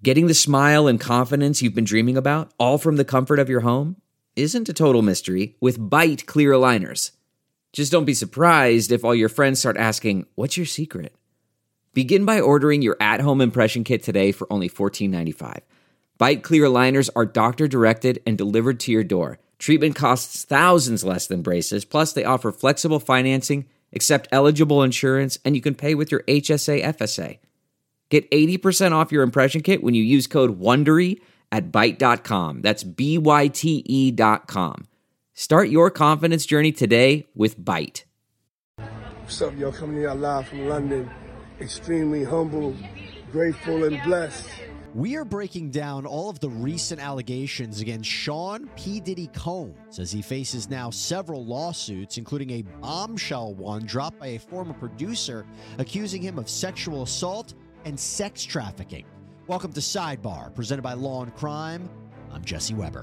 Getting the smile and confidence you've been dreaming about, all from the comfort of your home, isn't a total mystery with Byte clear aligners. Just don't be surprised if all your friends start asking, "What's your secret?" Begin by ordering your at-home impression kit today for only $14.95. Byte clear aligners are doctor-directed and delivered to your door. Treatment costs thousands less than braces, plus they offer flexible financing, accept eligible insurance, and you can pay with your HSA FSA. Get 80% off your impression kit when you use code WONDERY at Byte.com. That's BYTE.com. Start your confidence journey today with Byte. What's up, y'all? Coming to y'all live from London. Extremely humble, grateful, and blessed. We are breaking down all of the recent allegations against Sean P. Diddy Combs as he faces now several lawsuits, including a bombshell one dropped by a former producer accusing him of sexual assault and sex trafficking. Welcome to Sidebar, presented by Law and Crime. I'm Jesse Weber.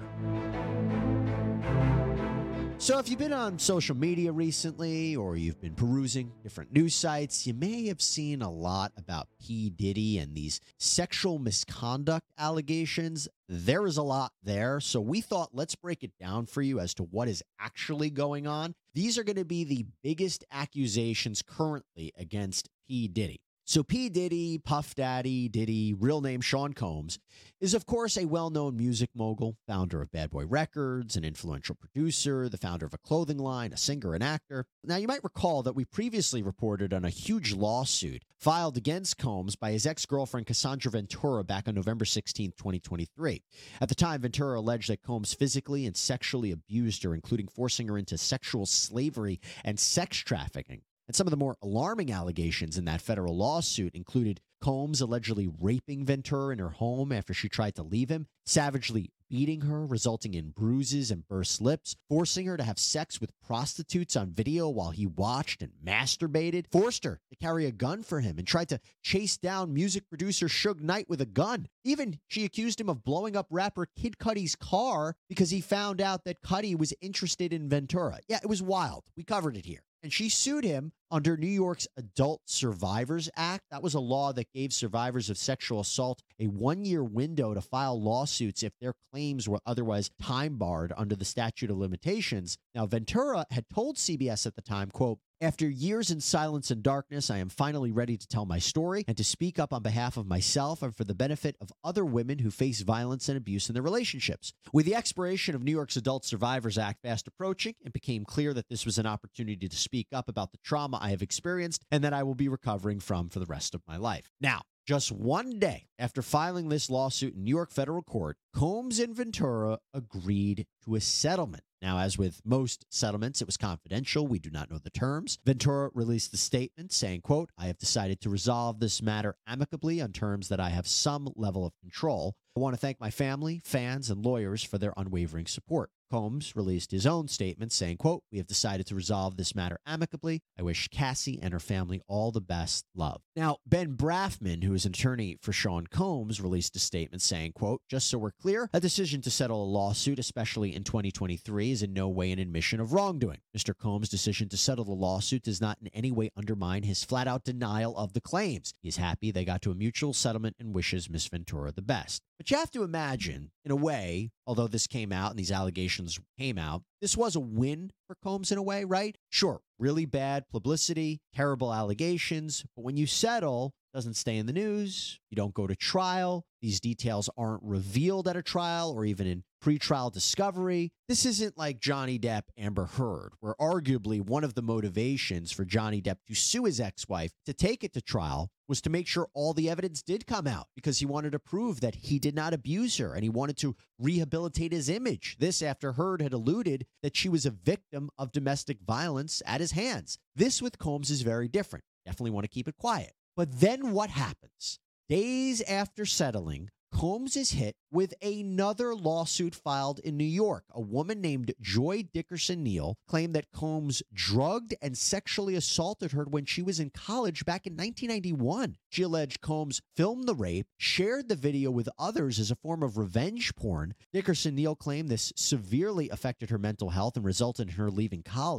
So if you've been on social media recently or you've been perusing different news sites, you may have seen a lot about P. Diddy and these sexual misconduct allegations. There is a lot there, so we thought let's break it down for you as to what is actually going on. These are going to be the biggest accusations currently against P. Diddy. So P. Diddy, Puff Daddy, Diddy, real name Sean Combs, is of course a well-known music mogul, founder of Bad Boy Records, an influential producer, the founder of a clothing line, a singer, and actor. Now, you might recall that we previously reported on a huge lawsuit filed against Combs by his ex-girlfriend Cassandra Ventura back on November 16, 2023. At the time, Ventura alleged that Combs physically and sexually abused her, including forcing her into sexual slavery and sex trafficking. And some of the more alarming allegations in that federal lawsuit included Combs allegedly raping Ventura in her home after she tried to leave him, savagely beating her, resulting in bruises and burst lips, forcing her to have sex with prostitutes on video while he watched and masturbated, forced her to carry a gun for him, and tried to chase down music producer Suge Knight with a gun. Even she accused him of blowing up rapper Kid Cudi's car because he found out that Cudi was interested in Ventura. Yeah, it was wild. We covered it here. And she sued him under New York's Adult Survivors Act. That was a law that gave survivors of sexual assault a one-year window to file lawsuits if their claims were otherwise time-barred under the statute of limitations. Now, Ventura had told CBS at the time, quote, "After years in silence and darkness, I am finally ready to tell my story and to speak up on behalf of myself and for the benefit of other women who face violence and abuse in their relationships." With the expiration of New York's Adult Survivors Act fast approaching, it became clear that this was an opportunity to speak up about the trauma I have experienced and that I will be recovering from for the rest of my life. Now, just one day after filing this lawsuit in New York federal court, Combs and Ventura agreed to a settlement. Now, as with most settlements, it was confidential. We do not know the terms. Ventura released the statement saying, quote, "I have decided to resolve this matter amicably on terms that I have some level of control. I want to thank my family, fans, and lawyers for their unwavering support." Combs released his own statement saying, quote, "We have decided to resolve this matter amicably. I wish Cassie and her family all the best. Love." Now, Ben Brafman, who is an attorney for Sean Combs, released a statement saying, quote, "Just so we're clear, a decision to settle a lawsuit, especially in 2023, is in no way an admission of wrongdoing. Mr. Combs' decision to settle the lawsuit does not in any way undermine his flat-out denial of the claims. He is happy they got to a mutual settlement and wishes Miss Ventura the best." But you have to imagine, in a way, although this came out and these allegations came out, this was a win for Combs in a way, right? Sure, really bad publicity, terrible allegations, but when you settle, it doesn't stay in the news, you don't go to trial, these details aren't revealed at a trial or even in pretrial discovery. This isn't like Johnny Depp, Amber Heard, where arguably one of the motivations for Johnny Depp to sue his ex-wife to take it to trial was to make sure all the evidence did come out because he wanted to prove that he did not abuse her and he wanted to rehabilitate his image. This after Heard had alluded that she was a victim of domestic violence at his hands. This with Combs is very different. Definitely want to keep it quiet. But then what happens? Days after settling, Combs is hit with another lawsuit filed in New York. A woman named Joy Dickerson Neal claimed that Combs drugged and sexually assaulted her when she was in college back in 1991. She alleged Combs filmed the rape, shared the video with others as a form of revenge porn. Dickerson Neal claimed this severely affected her mental health and resulted in her leaving college.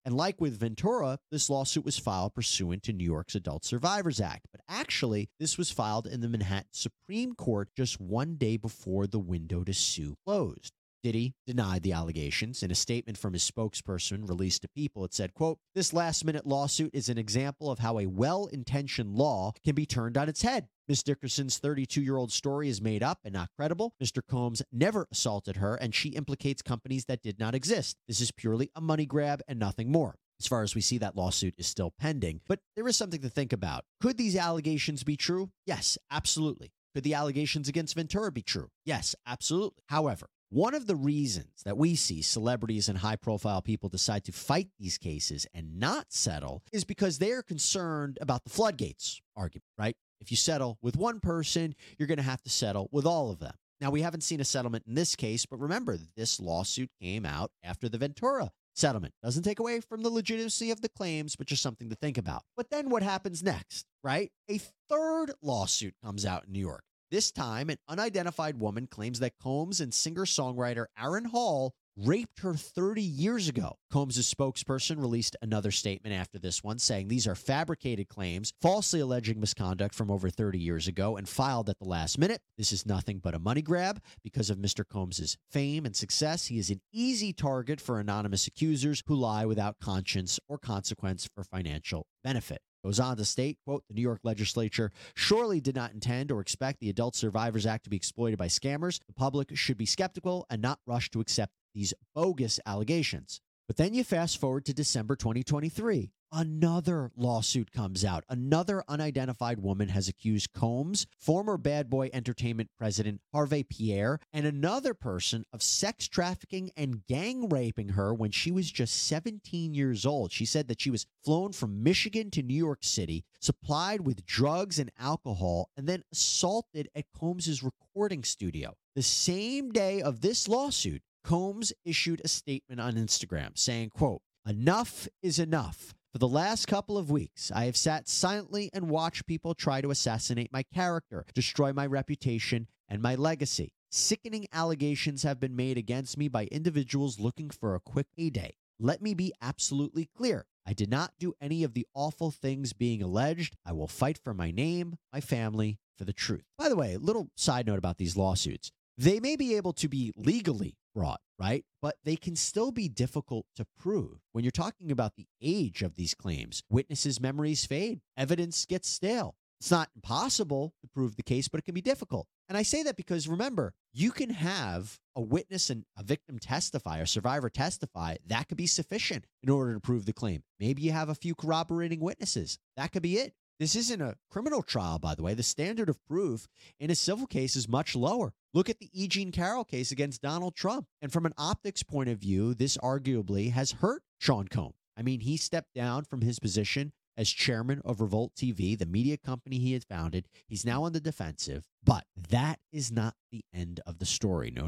And like with Ventura, this lawsuit was filed pursuant to New York's Adult Survivors Act. But actually, this was filed in the Manhattan Supreme Court just one day before the window to sue closed. Diddy denied the allegations. In a statement from his spokesperson released to People, it said, quote, "This last-minute lawsuit is an example of how a well-intentioned law can be turned on its head. Ms. Dickerson's 32-year-old story is made up and not credible. Mr. Combs never assaulted her, and she implicates companies that did not exist. This is purely a money grab and nothing more." As far as we see, that lawsuit is still pending. But there is something to think about. Could these allegations be true? Yes, absolutely. Could the allegations against Ventura be true? Yes, absolutely. However, one of the reasons that we see celebrities and high-profile people decide to fight these cases and not settle is because they are concerned about the floodgates argument, right? If you settle with one person, you're going to have to settle with all of them. Now, we haven't seen a settlement in this case, but remember, this lawsuit came out after the Ventura settlement. Doesn't take away from the legitimacy of the claims, but just something to think about. But then what happens next, right? A third lawsuit comes out in New York. This time, an unidentified woman claims that Combs and singer-songwriter Aaron Hall raped her 30 years ago. Combs' spokesperson released another statement after this one, saying these are fabricated claims, falsely alleging misconduct from over 30 years ago and filed at the last minute. This is nothing but a money grab. Because of Mr. Combs' fame and success, he is an easy target for anonymous accusers who lie without conscience or consequence for financial benefit. Goes on to state, quote, "The New York legislature surely did not intend or expect the Adult Survivors Act to be exploited by scammers. The public should be skeptical and not rush to accept these bogus allegations." But then you fast forward to December 2023. Another lawsuit comes out. Another unidentified woman has accused Combs, former Bad Boy Entertainment president Harvey Pierre, and another person of sex trafficking and gang raping her when she was just 17 years old. She said that she was flown from Michigan to New York City, supplied with drugs and alcohol, and then assaulted at Combs' recording studio. The same day of this lawsuit, Combs issued a statement on Instagram saying, quote, "Enough is enough. For the last couple of weeks, I have sat silently and watched people try to assassinate my character, destroy my reputation and my legacy. Sickening allegations have been made against me by individuals looking for a quick payday. Let me be absolutely clear. I did not do any of the awful things being alleged. I will fight for my name, my family, for the truth." By the way, little side note about these lawsuits. They may be able to be legally brought, right? But they can still be difficult to prove. When you're talking about the age of these claims, witnesses' memories fade, evidence gets stale. It's not impossible to prove the case, but it can be difficult. And I say that because, remember, you can have a witness and a victim testify, or survivor testify. That could be sufficient in order to prove the claim. Maybe you have a few corroborating witnesses. That could be it. This isn't a criminal trial, by the way. The standard of proof in a civil case is much lower. Look at the E. Jean Carroll case against Donald Trump. And from an optics point of view, this arguably has hurt Sean Combs. I mean, he stepped down from his position as chairman of Revolt TV, the media company he had founded. He's now on the defensive. But that is not the end of the story. No.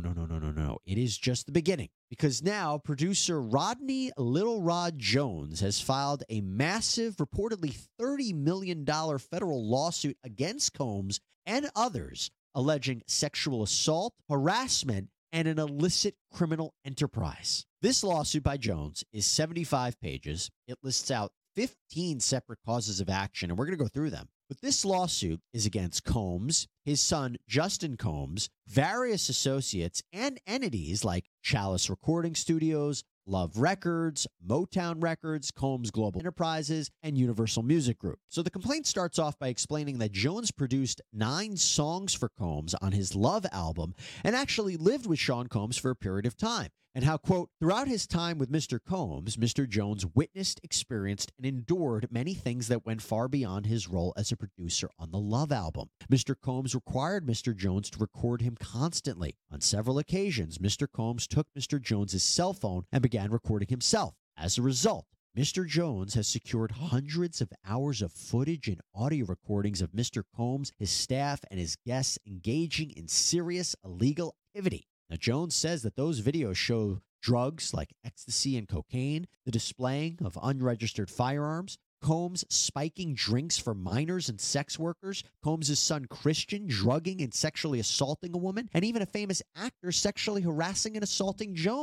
It is just the beginning. Because now producer Rodney Little Rod Jones has filed a massive, reportedly $30 million federal lawsuit against Combs and others, alleging sexual assault, harassment, and an illicit criminal enterprise. This lawsuit by Jones is 75 pages. It lists out 15 separate causes of action, and we're going to go through them. But this lawsuit is against Combs, his son Justin Combs, various associates, and entities like Chalice Recording Studios, Love Records, Motown Records, Combs Global Enterprises, and Universal Music Group. So the complaint starts off by explaining that Jones produced 9 songs for Combs on his Love album and actually lived with Sean Combs for a period of time. And how, quote, "Throughout his time with Mr. Combs, Mr. Jones witnessed, experienced, and endured many things that went far beyond his role as a producer on the Love album. Mr. Combs required Mr. Jones to record him constantly. On several occasions, Mr. Combs took Mr. Jones's cell phone and began recording himself. As a result, Mr. Jones has secured hundreds of hours of footage and audio recordings of Mr. Combs, his staff, and his guests engaging in serious illegal activity." Now, Jones says that those videos show drugs like ecstasy and cocaine, the displaying of unregistered firearms, Combs spiking drinks for minors and sex workers, Combs' son Christian drugging and sexually assaulting a woman, and even a famous actor sexually harassing and assaulting Jones.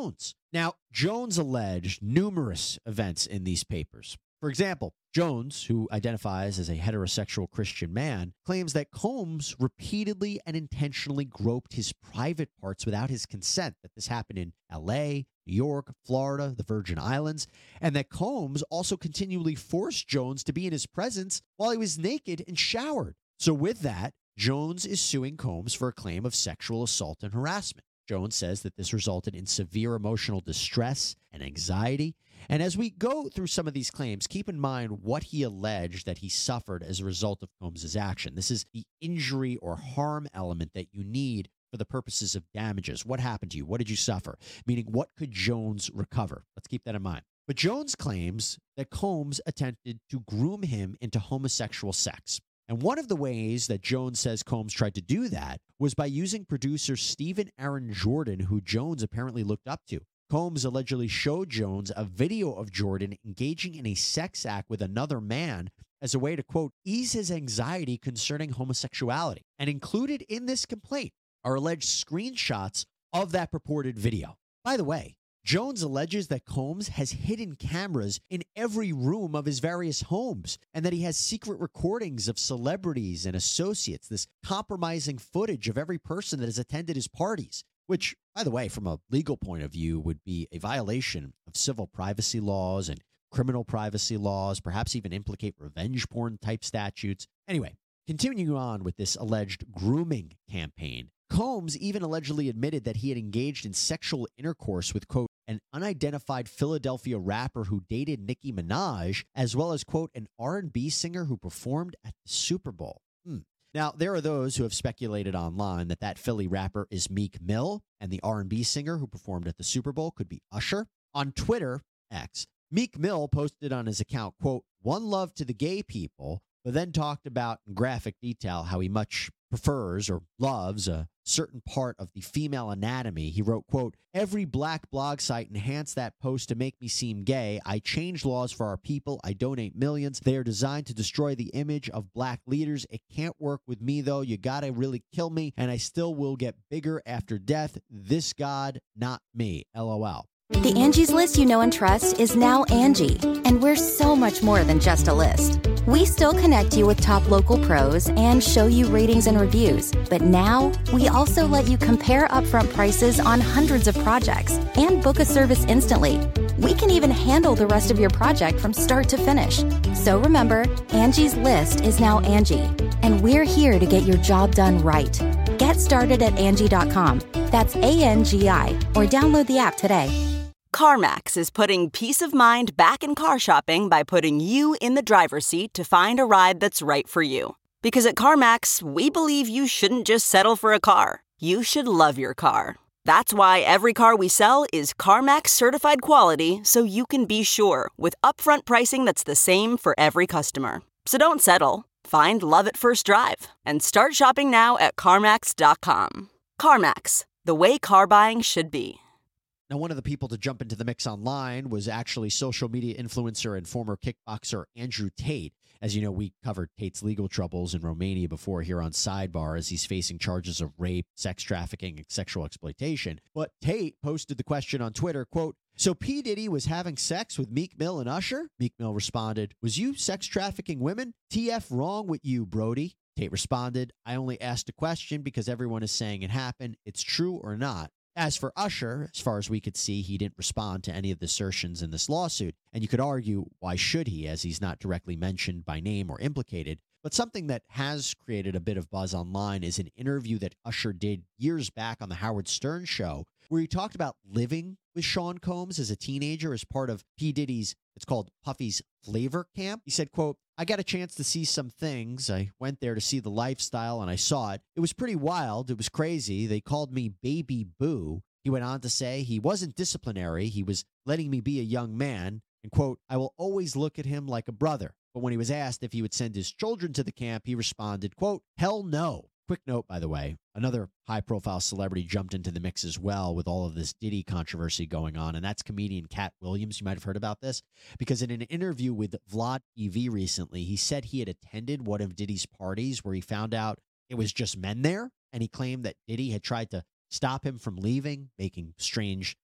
Now, Jones alleged numerous events in these papers. For example, Jones, who identifies as a heterosexual Christian man, claims that Combs repeatedly and intentionally groped his private parts without his consent, that this happened in L.A., New York, Florida, the Virgin Islands, and that Combs also continually forced Jones to be in his presence while he was naked and showered. So with that, Jones is suing Combs for a claim of sexual assault and harassment. Jones says that this resulted in severe emotional distress and anxiety. And as we go through some of these claims, keep in mind what he alleged that he suffered as a result of Combs' action. This is the injury or harm element that you need for the purposes of damages. What happened to you? What did you suffer? Meaning, what could Jones recover? Let's keep that in mind. But Jones claims that Combs attempted to groom him into homosexual sex. And one of the ways that Jones says Combs tried to do that was by using producer Stephen Aaron Jordan, who Jones apparently looked up to. Combs allegedly showed Jones a video of Jordan engaging in a sex act with another man as a way to, quote, ease his anxiety concerning homosexuality. And included in this complaint are alleged screenshots of that purported video. By the way, Jones alleges that Combs has hidden cameras in every room of his various homes and that he has secret recordings of celebrities and associates, this compromising footage of every person that has attended his parties, which, by the way, from a legal point of view, would be a violation of civil privacy laws and criminal privacy laws, perhaps even implicate revenge porn type statutes. Anyway, continuing on with this alleged grooming campaign, Combs even allegedly admitted that he had engaged in sexual intercourse with, quote, an unidentified Philadelphia rapper who dated Nicki Minaj, as well as, quote, an R&B singer who performed at the Super Bowl. Now, there are those who have speculated online that that Philly rapper is Meek Mill, and the R&B singer who performed at the Super Bowl could be Usher. On Twitter, X, Meek Mill posted on his account, quote, one love to the gay people, but then talked about in graphic detail how he much prefers or loves a certain part of the female anatomy. He wrote, quote, every black blog site enhanced that post to make me seem gay. I changed laws for our people. I donate millions. They are designed to destroy the image of black leaders. It can't work with me, though. You got to really kill me, and I still will get bigger after death. This God, not me. LOL. The Angie's List you know and trust is now Angie, and we're so much more than just a list. We still connect you with top local pros and show you ratings and reviews, but now we also let you compare upfront prices on hundreds of projects and book a service instantly. We can even handle the rest of your project from start to finish. So remember, Angie's List is now Angie, and we're here to get your job done right. Get started at Angie.com. That's ANGI, or download the app today. CarMax is putting peace of mind back in car shopping by putting you in the driver's seat to find a ride that's right for you. Because at CarMax, we believe you shouldn't just settle for a car. You should love your car. That's why every car we sell is CarMax certified quality, so you can be sure with upfront pricing that's the same for every customer. So don't settle. Find love at first drive and start shopping now at CarMax.com. CarMax, the way car buying should be. Now, one of the people to jump into the mix online was actually social media influencer and former kickboxer Andrew Tate. As you know, we covered Tate's legal troubles in Romania before here on Sidebar, as he's facing charges of rape, sex trafficking, and sexual exploitation. But Tate posted the question on Twitter, quote, so P. Diddy was having sex with Meek Mill and Usher? Meek Mill responded, was you sex trafficking women? TF wrong with you, Brody. Tate responded, I only asked a question because everyone is saying it happened. It's true or not. As for Usher, as far as we could see, he didn't respond to any of the assertions in this lawsuit. And you could argue, why should he, as he's not directly mentioned by name or implicated. But something that has created a bit of buzz online is an interview that Usher did years back on the Howard Stern show, where he talked about living with Sean Combs as a teenager as part of P. Diddy's, it's called Puffy's Flavor Camp. He said, quote, I got a chance to see some things. I went there to see the lifestyle and I saw it. It was pretty wild. It was crazy. They called me Baby Boo. He went on to say he wasn't disciplinary. He was letting me be a young man. And, quote, I will always look at him like a brother. But when he was asked if he would send his children to the camp, he responded, quote, hell no. Quick note, by the way, another high-profile celebrity jumped into the mix as well with all of this Diddy controversy going on, and that's comedian Cat Williams. You might have heard about this, because in an interview with Vlad TV recently, he said he had attended one of Diddy's parties where he found out it was just men there, and he claimed that Diddy had tried to stop him from leaving, making strange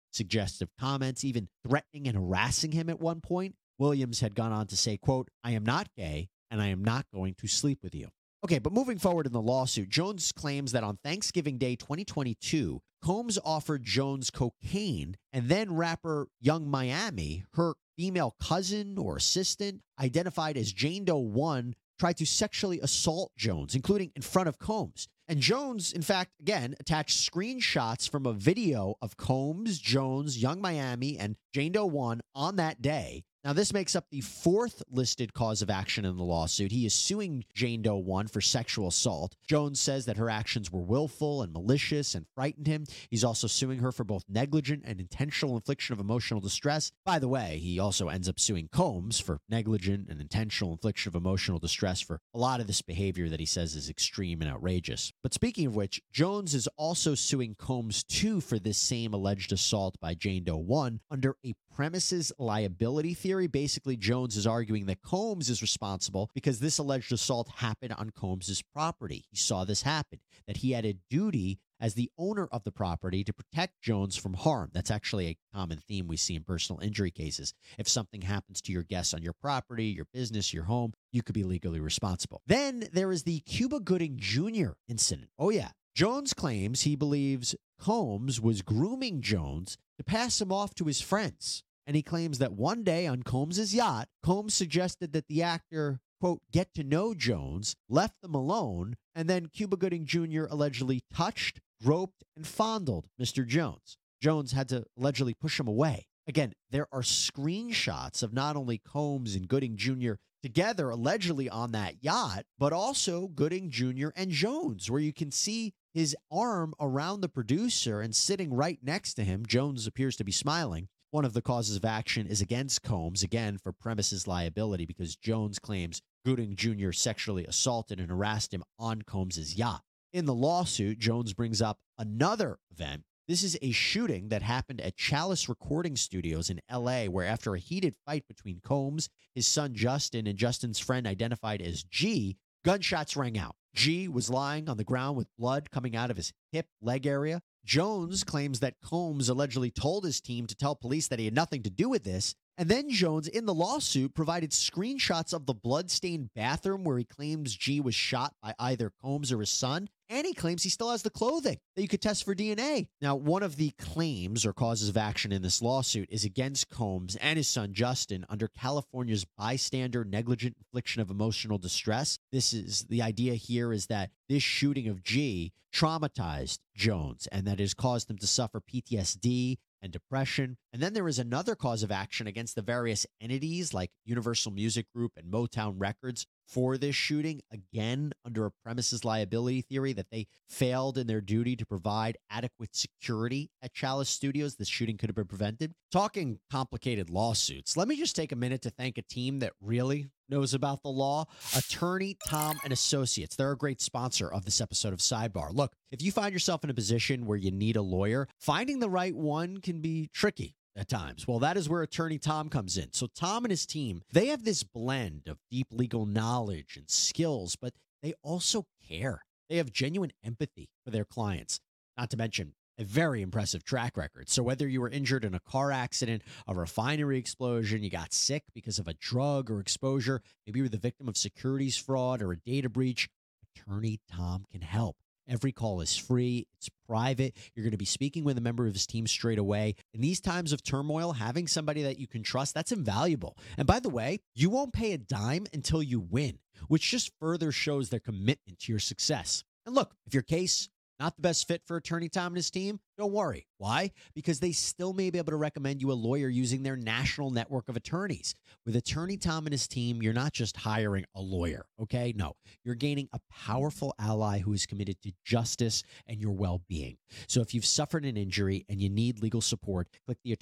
suggestive comments, even threatening and harassing him at one point. Williams had gone on to say, quote, "I am not gay and I am not going to sleep with you." Okay, but moving forward in the lawsuit, Jones claims that on Thanksgiving Day 2022, Combs offered Jones cocaine, and then rapper Young Miami, her female cousin or assistant, identified as Jane Doe 1, tried to sexually assault Jones, including in front of Combs. And Jones, in fact, again, attached screenshots from a video of Combs, Jones, Young Miami, and Jane Doe 1 on that day. Now, this makes up the fourth listed cause of action in the lawsuit. He is suing Jane Doe 1 for sexual assault. Jones says that her actions were willful and malicious and frightened him. He's also suing her for both negligent and intentional infliction of emotional distress. By the way, he also ends up suing Combs for negligent and intentional infliction of emotional distress for a lot of this behavior that he says is extreme and outrageous. But speaking of which, Jones is also suing Combs too for this same alleged assault by Jane Doe 1 under a premises liability theory. Basically, Jones is arguing that Combs is responsible because this alleged assault happened on Combs's property. He saw this happen, that he had a duty as the owner of the property to protect Jones from harm. That's actually a common theme we see in personal injury cases. If something happens to your guests on your property, your business, your home, you could be legally responsible. Then there is the Cuba Gooding Jr. incident. Oh, yeah. Jones claims he believes Combs was grooming Jones to pass him off to his friends. And he claims that one day on Combs' yacht, Combs suggested that the actor, quote, get to know Jones, left them alone, and then Cuba Gooding Jr. allegedly touched, groped, and fondled Mr. Jones. Jones had to allegedly push him away. Again, there are screenshots of not only Combs and Gooding Jr. together allegedly on that yacht, but also Gooding Jr. and Jones, where you can see his arm around the producer and sitting right next to him. Jones appears to be smiling. One of the causes of action is against Combs, again, for premises liability, because Jones claims Gooding Jr. sexually assaulted and harassed him on Combs' yacht. In the lawsuit, Jones brings up another event. This is a shooting that happened at Chalice Recording Studios in L.A., where after a heated fight between Combs, his son Justin, and Justin's friend identified as G, gunshots rang out. G was lying on the ground with blood coming out of his hip, leg area. Jones claims that Combs allegedly told his team to tell police that he had nothing to do with this. And then Jones, in the lawsuit, provided screenshots of the blood-stained bathroom where he claims G was shot by either Combs or his son. And he claims he still has the clothing that you could test for DNA. Now, one of the claims or causes of action in this lawsuit is against Combs and his son Justin under California's bystander negligent infliction of emotional distress. The idea here is that this shooting of G traumatized Jones and that has caused him to suffer PTSD and depression. And then there is another cause of action against the various entities like Universal Music Group and Motown Records for this shooting, again, under a premises liability theory that they failed in their duty to provide adequate security at Chalice Studios. This shooting could have been prevented. Talking complicated lawsuits, let me just take a minute to thank a team that really knows about the law. Attorney Tom and Associates. They're a great sponsor of this episode of Sidebar. Look, if you find yourself in a position where you need a lawyer, finding the right one can be tricky at times. Well, that is where Attorney Tom comes in. So Tom and his team, they have this blend of deep legal knowledge and skills, but they also care. They have genuine empathy for their clients, not to mention a very impressive track record. So whether you were injured in a car accident, a refinery explosion, you got sick because of a drug or exposure, maybe you were the victim of securities fraud or a data breach, Attorney Tom can help. Every call is free. It's private. You're going to be speaking with a member of his team straight away. In these times of turmoil, having somebody that you can trust, that's invaluable. And by the way, you won't pay a dime until you win, which just further shows their commitment to your success. And look, if your case not the best fit for Attorney Tom and his team, don't worry. Why? Because they still may be able to recommend you a lawyer using their national network of attorneys. With Attorney Tom and his team, you're not just hiring a lawyer, okay? No, you're gaining a powerful ally who is committed to justice and your well-being. So if you've suffered an injury and you need legal support, click the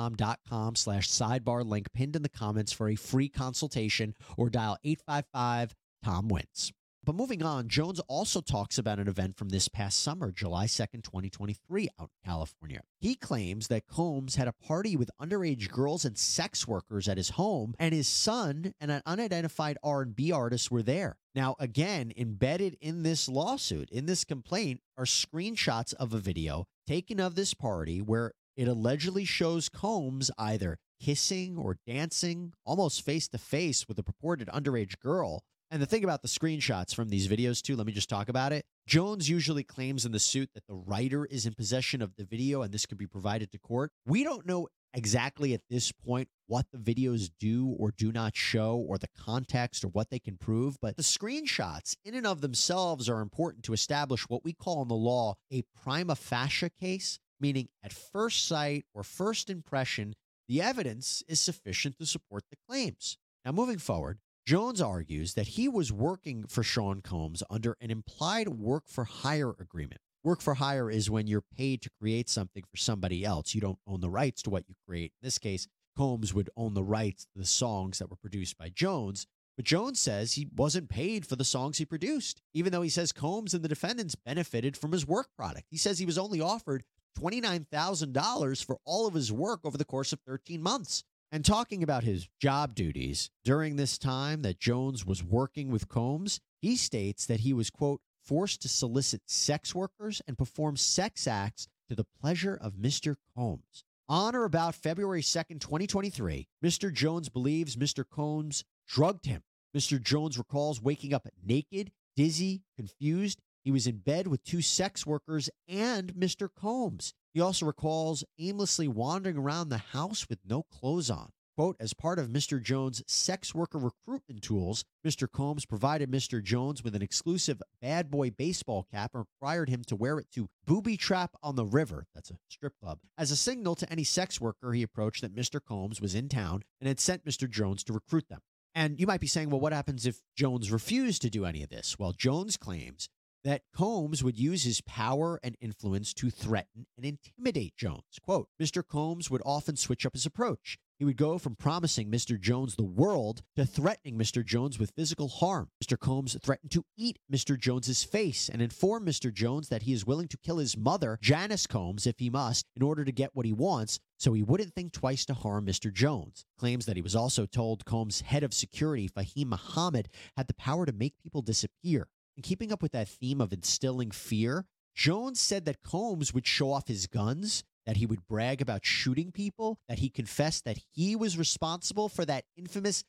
attorneytom.com/sidebar link pinned in the comments for a free consultation or dial 855-TOM-WINS. But moving on, Jones also talks about an event from this past summer, July 2nd, 2023, out in California. He claims that Combs had a party with underage girls and sex workers at his home, and his son and an unidentified R&B artist were there. Now, again, embedded in this lawsuit, in this complaint, are screenshots of a video taken of this party where It allegedly shows Combs either kissing or dancing almost face to face with a purported underage girl. And the thing about the screenshots from these videos, too, let me just talk about it. Jones usually claims in the suit that the writer is in possession of the video and this could be provided to court. We don't know exactly at this point what the videos do or do not show or the context or what they can prove, but the screenshots in and of themselves are important to establish what we call in the law a prima facie case, meaning at first sight or first impression, the evidence is sufficient to support the claims. Now, moving forward, Jones argues that he was working for Sean Combs under an implied work-for-hire agreement. Work-for-hire is when you're paid to create something for somebody else. You don't own the rights to what you create. In this case, Combs would own the rights to the songs that were produced by Jones, but Jones says he wasn't paid for the songs he produced, even though he says Combs and the defendants benefited from his work product. He says he was only offered $29,000 for all of his work over the course of 13 months. And talking about his job duties during this time that Jones was working with Combs, he states that he was, quote, forced to solicit sex workers and perform sex acts to the pleasure of Mr. Combs. On or about February 2nd, 2023, Mr. Jones believes Mr. Combs drugged him. Mr. Jones recalls waking up naked, dizzy, confused. He was in bed with two sex workers and Mr. Combs. He also recalls aimlessly wandering around the house with no clothes on. Quote, as part of Mr. Jones' sex worker recruitment tools, Mr. Combs provided Mr. Jones with an exclusive bad boy baseball cap and required him to wear it to Booby Trap on the River, that's a strip club, as a signal to any sex worker he approached that Mr. Combs was in town and had sent Mr. Jones to recruit them. And you might be saying, well, what happens if Jones refused to do any of this? Well, Jones claims that Combs would use his power and influence to threaten and intimidate Jones. Quote, Mr. Combs would often switch up his approach. He would go from promising Mr. Jones the world to threatening Mr. Jones with physical harm. Mr. Combs threatened to eat Mr. Jones's face and inform Mr. Jones that he is willing to kill his mother, Janice Combs, if he must, in order to get what he wants, so he wouldn't think twice to harm Mr. Jones. Claims that he was also told Combs' head of security, Fahim Muhammad, had the power to make people disappear. And keeping up with that theme of instilling fear, Jones said that Combs would show off his guns, that he would brag about shooting people, that he confessed that he was responsible for that infamous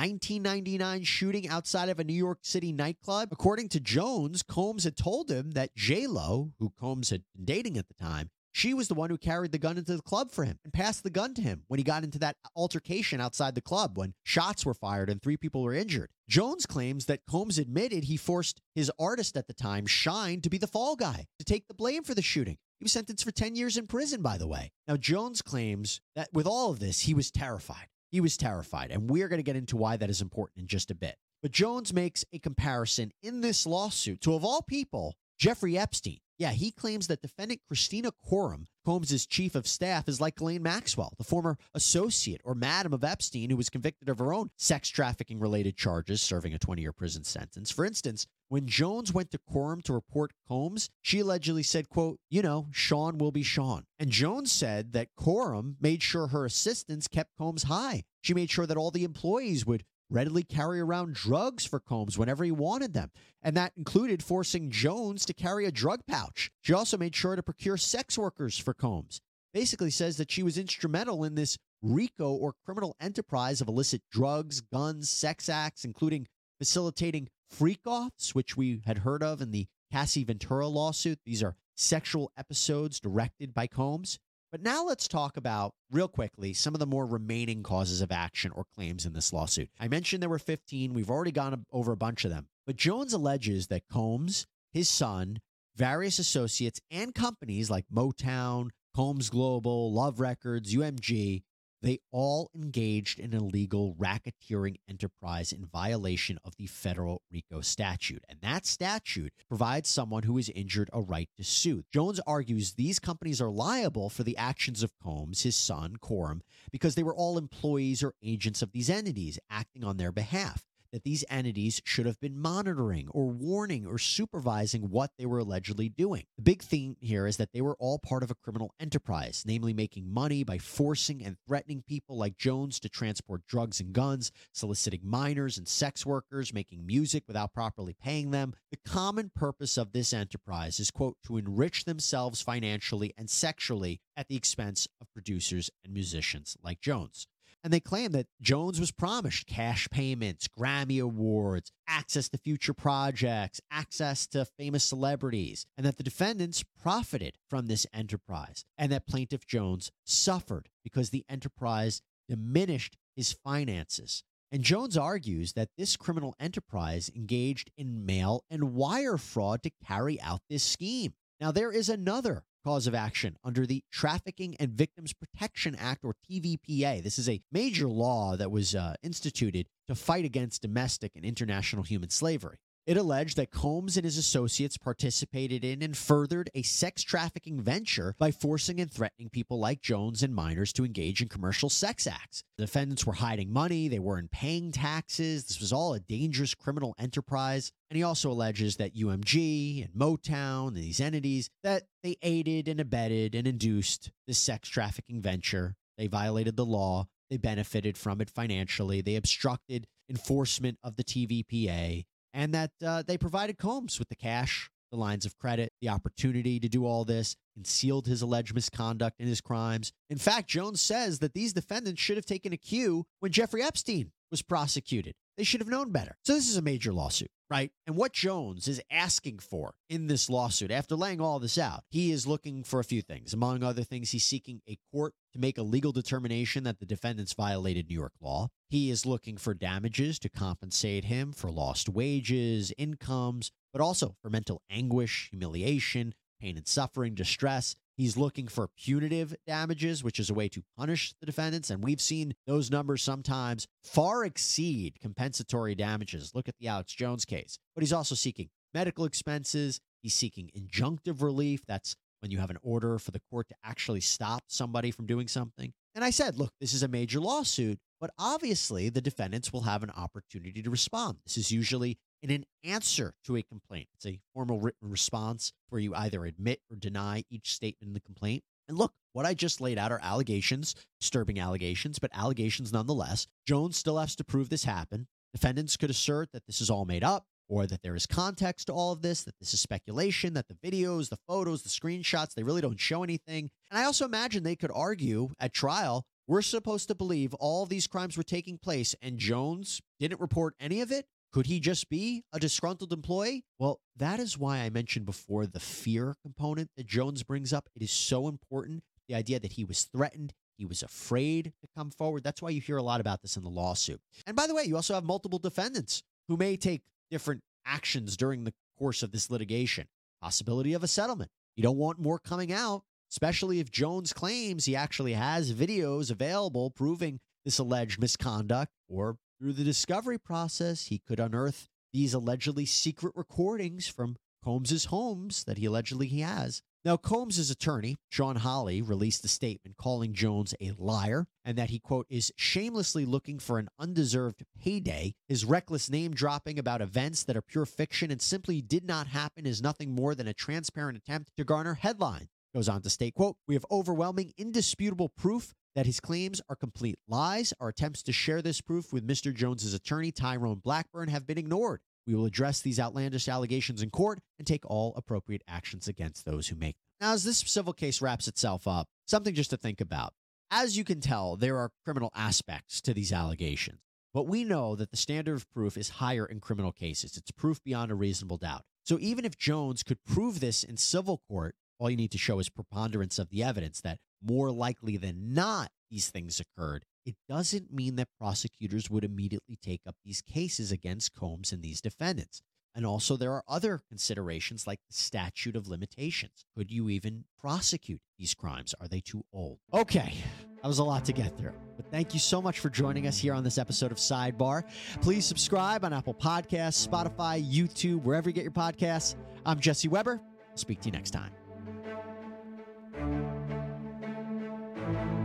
1999 shooting outside of a New York City nightclub. According to Jones, Combs had told him that J-Lo, who Combs had been dating at the time, she was the one who carried the gun into the club for him and passed the gun to him when he got into that altercation outside the club when shots were fired and 3 people were injured. Jones claims that Combs admitted he forced his artist at the time, Shine, to be the fall guy, to take the blame for the shooting. He was sentenced for 10 years in prison, by the way. Now, Jones claims that with all of this, he was terrified. He was terrified, and we're going to get into why that is important in just a bit. But Jones makes a comparison in this lawsuit to, of all people, Jeffrey Epstein. Yeah, he claims that defendant Christina Coram, Combs' chief of staff, is like Ghislaine Maxwell, the former associate or madam of Epstein, who was convicted of her own sex trafficking-related charges, serving a 20-year prison sentence. For instance, when Jones went to Coram to report Combs, she allegedly said, quote, you know, Sean will be Sean. And Jones said that Coram made sure her assistants kept Combs high. She made sure that all the employees would readily carry around drugs for Combs whenever he wanted them. And that included forcing Jones to carry a drug pouch. She also made sure to procure sex workers for Combs. Basically says that she was instrumental in this RICO or criminal enterprise of illicit drugs, guns, sex acts, including facilitating freak-offs, which we had heard of in the Cassie Ventura lawsuit. These are sexual episodes directed by Combs. But now let's talk about, real quickly, some of the more remaining causes of action or claims in this lawsuit. I mentioned there were 15. We've already gone over a bunch of them. But Jones alleges that Combs, his son, various associates, and companies like Motown, Combs Global, Love Records, UMG, they all engaged in illegal racketeering enterprise in violation of the federal RICO statute. And that statute provides someone who is injured a right to sue. Jones argues these companies are liable for the actions of Combs, his son, Coram, because they were all employees or agents of these entities acting on their behalf. that these entities should have been monitoring or warning or supervising what they were allegedly doing. The big theme here is that they were all part of a criminal enterprise, namely making money by forcing and threatening people like Jones to transport drugs and guns, soliciting minors and sex workers, making music without properly paying them. The common purpose of this enterprise is, quote, to enrich themselves financially and sexually at the expense of producers and musicians like Jones. And they claim that Jones was promised cash payments, Grammy Awards, access to future projects, access to famous celebrities, and that the defendants profited from this enterprise, and that plaintiff Jones suffered because the enterprise diminished his finances. And Jones argues that this criminal enterprise engaged in mail and wire fraud to carry out this scheme. Now, there is another cause of action under the Trafficking and Victims Protection Act, or TVPA. This is a major law that was instituted to fight against domestic and international human slavery. It alleged that Combs and his associates participated in and furthered a sex trafficking venture by forcing and threatening people like Jones and minors to engage in commercial sex acts. The defendants were hiding money. They weren't paying taxes. This was all a dangerous criminal enterprise. And he also alleges that UMG and Motown and these entities, that they aided and abetted and induced this sex trafficking venture. They violated the law. They benefited from it financially. They obstructed enforcement of the TVPA. And that they provided Combs with the cash, the lines of credit, the opportunity to do all this, concealed his alleged misconduct and his crimes. In fact, Jones says that these defendants should have taken a cue when Jeffrey Epstein was prosecuted. They should have known better. So this is a major lawsuit, right? And what Jones is asking for in this lawsuit, after laying all this out, he is looking for a few things. Among other things, he's seeking a court to make a legal determination that the defendants violated New York law. He is looking for damages to compensate him for lost wages, incomes, but also for mental anguish, humiliation, pain and suffering, distress. He's looking for punitive damages, which is a way to punish the defendants. And we've seen those numbers sometimes far exceed compensatory damages. Look at the Alex Jones case. But he's also seeking medical expenses. He's seeking injunctive relief. That's when you have an order for the court to actually stop somebody from doing something. And I said, look, this is a major lawsuit, but obviously the defendants will have an opportunity to respond. This is usually in an answer to a complaint. It's a formal written response where you either admit or deny each statement in the complaint. And look, what I just laid out are allegations, disturbing allegations, but allegations nonetheless. Jones still has to prove this happened. Defendants could assert that this is all made up, or that there is context to all of this, that this is speculation, that the videos, the photos, the screenshots, they really don't show anything. And I also imagine they could argue at trial, we're supposed to believe all these crimes were taking place and Jones didn't report any of it. Could he just be a disgruntled employee? Well, that is why I mentioned before the fear component that Jones brings up. It is so important. The idea that he was threatened, he was afraid to come forward. That's why you hear a lot about this in the lawsuit. And by the way, you also have multiple defendants who may take different actions during the course of this litigation. Possibility of a settlement. You don't want more coming out, especially if Jones claims he actually has videos available proving this alleged misconduct, or through the discovery process, he could unearth these allegedly secret recordings from Combs's homes that he allegedly has. Now, Combs's attorney, Sean Hawley, released a statement calling Jones a liar and that he, quote, is shamelessly looking for an undeserved payday. His reckless name dropping about events that are pure fiction and simply did not happen is nothing more than a transparent attempt to garner headline. Goes on to state, quote, we have overwhelming, indisputable proof that his claims are complete lies. Our attempts to share this proof with Mr. Jones's attorney, Tyrone Blackburn, have been ignored. We will address these outlandish allegations in court and take all appropriate actions against those who make them. Now, as this civil case wraps itself up, something just to think about. As you can tell, there are criminal aspects to these allegations, but we know that the standard of proof is higher in criminal cases. It's proof beyond a reasonable doubt. So even if Jones could prove this in civil court, all you need to show is preponderance of the evidence that more likely than not these things occurred. It doesn't mean that prosecutors would immediately take up these cases against Combs and these defendants. And also there are other considerations like the statute of limitations. Could you even prosecute these crimes? Are they too old? Okay, that was a lot to get through. But thank you so much for joining us here on this episode of Sidebar. Please subscribe on Apple Podcasts, Spotify, YouTube, wherever you get your podcasts. I'm Jesse Weber. I'll speak to you next time.